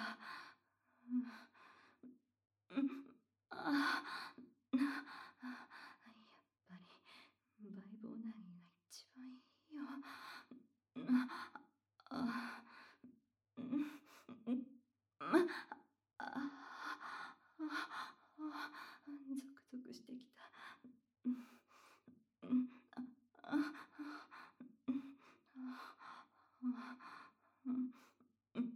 うん、あー、やっぱりバイブオナニーが一番いいよ。あうん、あゾクゾクしてきた。うんあうんうん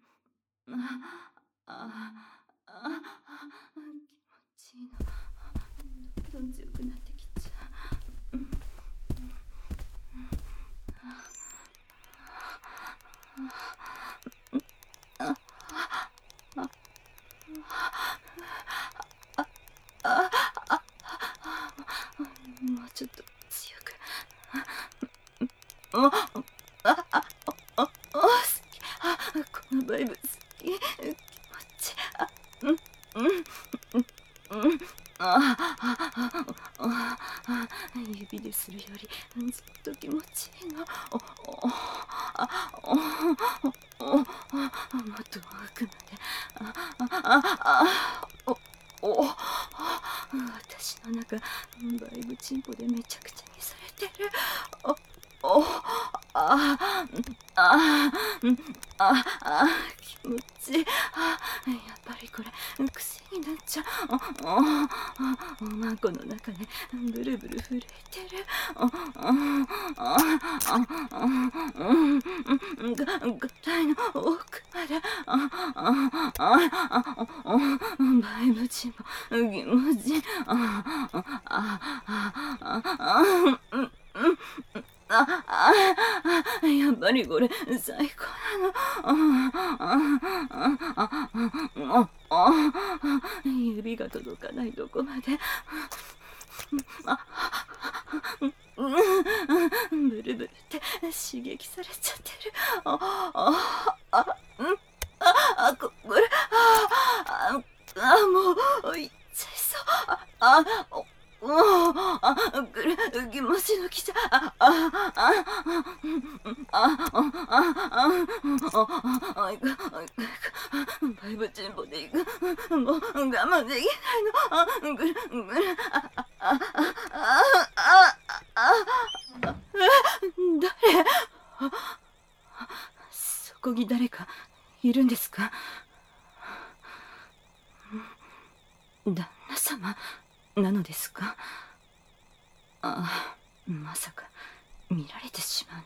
あ気持ちいいの。どんどん強くなってきちゃう。もうちょっと強く。ああああ好き。このバイブ好き。気持ちいい。うんうん指でするよりずっと気持ちいいの。もっと遠くまで。私の中バイブチンポでめちゃくちゃにされてる。あ気持ちいい。やっぱりこれ癖になっちゃう。おまんこの中でブルブル震えてる。がたいの奥まで。バイブチンポ気持ちいい。やっぱりこれ最高なの。指が届かないとこまで。ブルブルって刺激されちゃってる。これもういっちゃいそう。気持ちのきちゃバイブチンポでいく。もう我慢できないの。ぐるぐる誰？そこに誰かいるんですか？旦那様なのですか？まさか見られてしまう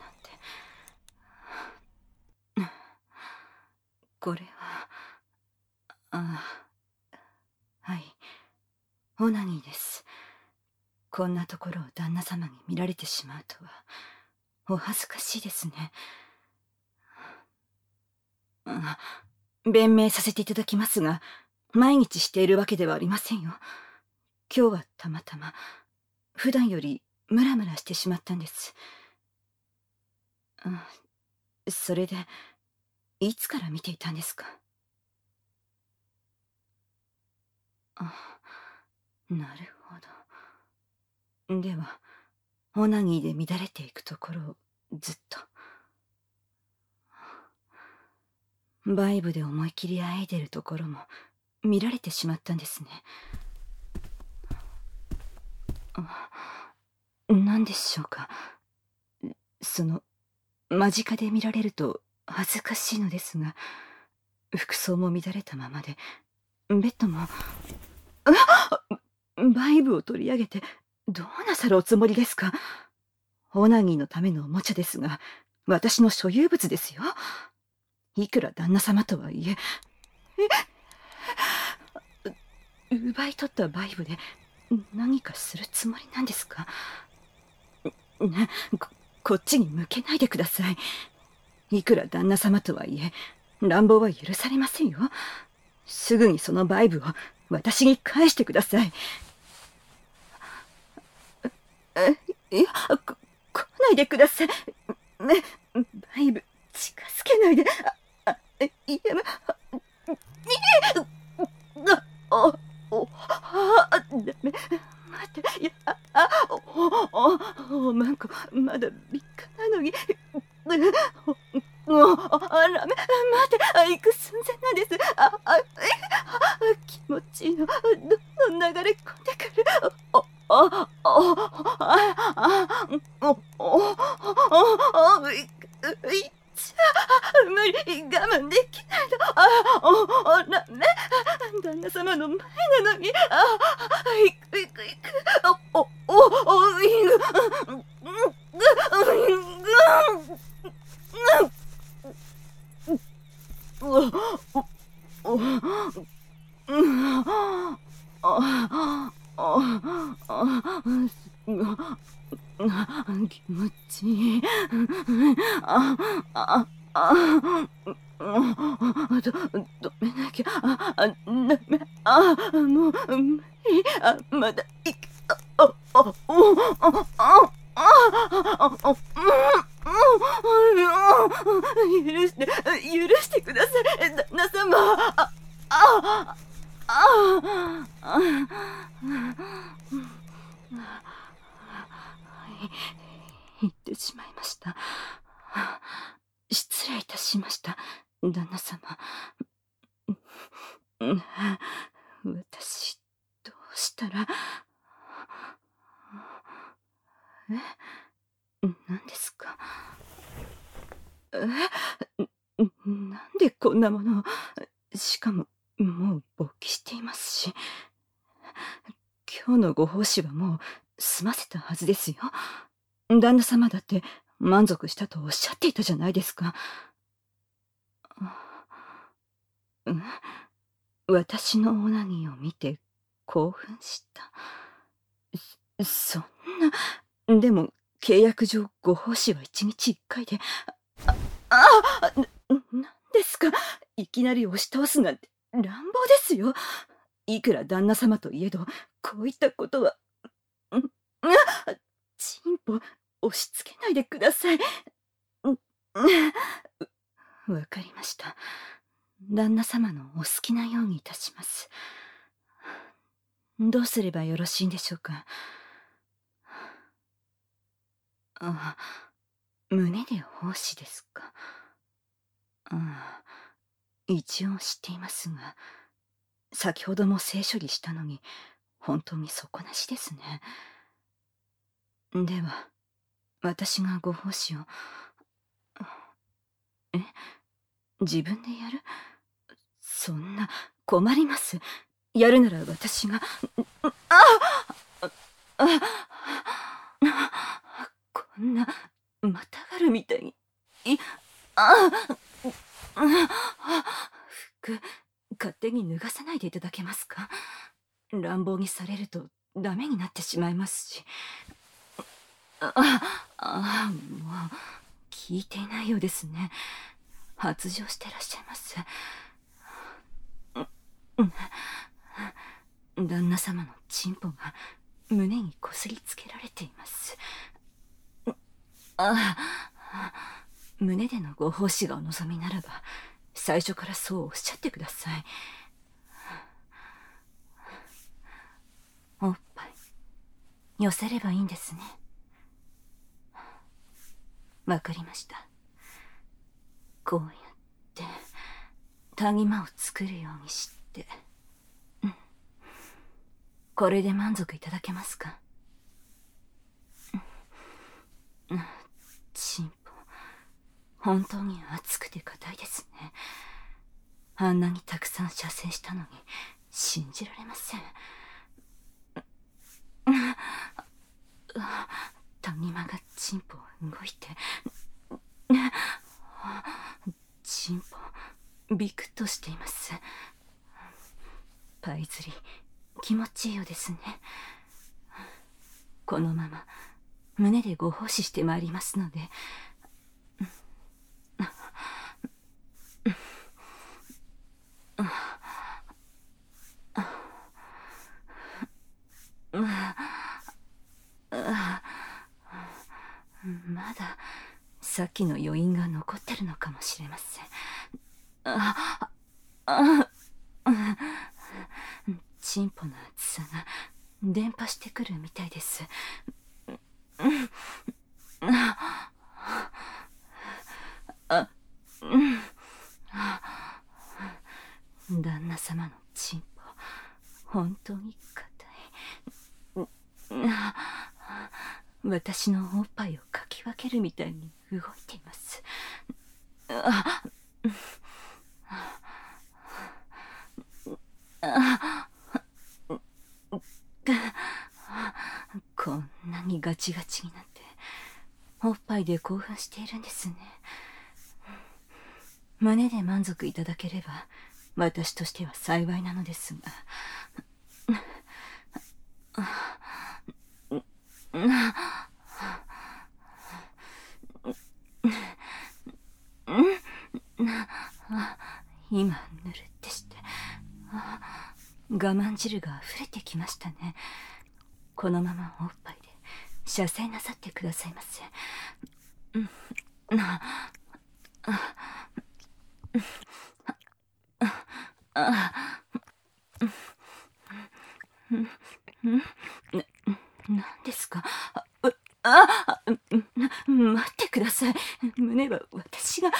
なんて。これははい、オナニーです。こんなところを旦那様に見られてしまうとはお恥ずかしいですね。弁明させていただきますが、毎日しているわけではありませんよ。今日はたまたま普段よりムラムラしてしまったんです。それでいつから見ていたんですか？なるほど。ではオナニーで乱れていくところをずっとバイブで思い切りあえいでるところも見られてしまったんですね。何でしょうか。その間近で見られると恥ずかしいのですが、服装も乱れたままで、ベッドもバイブを取り上げてどうなさるおつもりですか？オナニーのためのおもちゃですが、私の所有物ですよ。いくら旦那様とはいえ。奪い取ったバイブで何かするつもりなんですか？こっちに向けないでください。いくら旦那様とはいえ乱暴は許されませんよ。すぐにそのバイブを私に返してください。いや、来ないでください。バイブ近づけないで。いや、ダメ。待って、いや、マンコ、まだ3日なのに。ダメ、待って、行く寸前ななんです。気持ちいいの、どんどん流れ込んでくる。無理、我慢できないの。ダメ。旦那様の前なのに。行く。気持ちいい。止めなきゃ。ダメ。もう無理。まだいけ。許してください、旦那様。言ってしまいました。失礼いたしました、旦那様。私、どうしたら。何ですか。なんでこんなものを。しかももう勃起していますし。今日のご奉仕はもう済ませたはずですよ。旦那様だって満足したとおっしゃっていたじゃないですか。私のオナニーを見て興奮した。そんな。でも契約上ご奉仕は1日1回で。何ですか。いきなり押し通すなんて乱暴ですよ。いくら旦那様といえどこういったことは。チンポ押し付けないでください。わかりました。旦那様のお好きなようにいたします。どうすればよろしいんでしょうか。胸で奉仕ですか。一応知っていますが、先ほども性処理したのに本当に底なしですね。では私がご奉仕を。自分でやる。そんな。困ります。やるなら私が。こんなまたがるみたいに。服勝手に脱がさないでいただけますか。乱暴にされるとダメになってしまいますし。もう聞いていないようですね。発情してらっしゃいます。旦那様のチンポが胸にこすりつけられています。胸でのご奉仕がお望みならば最初からそうおっしゃってください。おっぱい寄せればいいんですね。わかりました。こうやってたぎまを作るようにして。これで満足いただけますか。チンポ本当に熱くて硬いですね。あんなにたくさん射精したのに信じられません。谷間がチンポを動いて。チンポビクッとしています。パイ釣り気持ちいいようですね。このまま胸でご奉仕してまいりますので。まださっきの余韻が残ってるのかもしれません。チンポの厚さが伝播してくるみたいです。 旦那様のチンポ、本当に硬い。私のおっぱいをかき分けるみたいに動いています。こんなにガチガチになっておっぱいで興奮しているんですね。胸で満足いただければ私としては幸いなのですが。今ぬるってして我慢汁が溢れてきましたね。このままおっぱいで射精なさってくださいませ。何ですか。待ってください。胸は私が。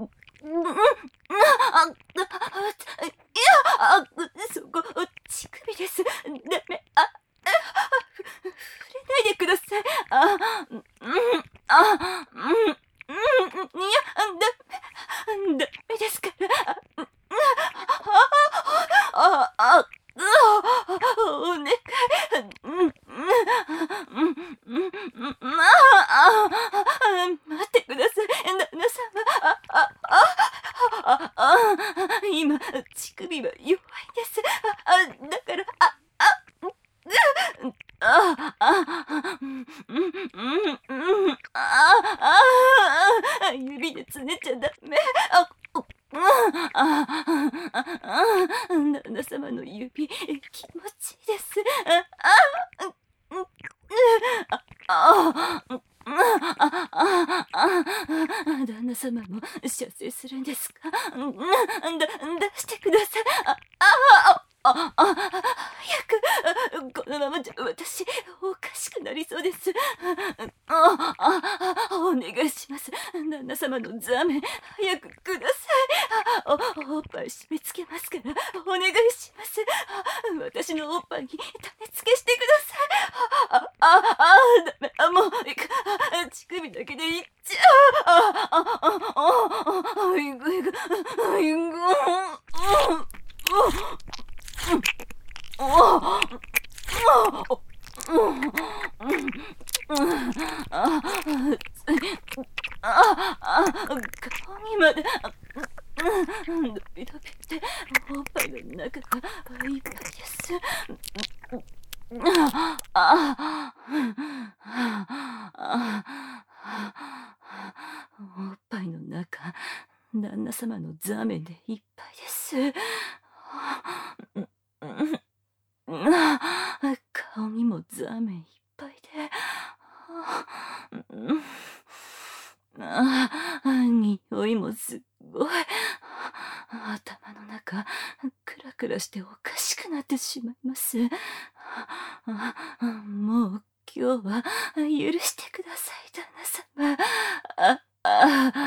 そこ乳首です。ダメ。触れないでください。ダメですから。お願い。待ってください、旦那様。今、乳首は弱いです。だから、指でつねちゃダメ。旦那様の指、気持ちいいです。旦那様も射精するんですか。出してください。早く。このままじゃ私おかしくなりそうです。お願いします。旦那様のザメ、早くください。おっぱい締め付けますからお願いします。私のおっぱいに種付けしてください。ダメ。もう乳首だけでいっちゃう。いぐいぐいぐ。顔にまでドビドビっておっぱいの中がいっぱいです。おっぱいの中、旦那様のザメでいっぱいです。顔にもザメいっぱいで。匂いもすっごい。頭の中クラクラしておかしくなってしまいます。もう今日は許してください、旦那様。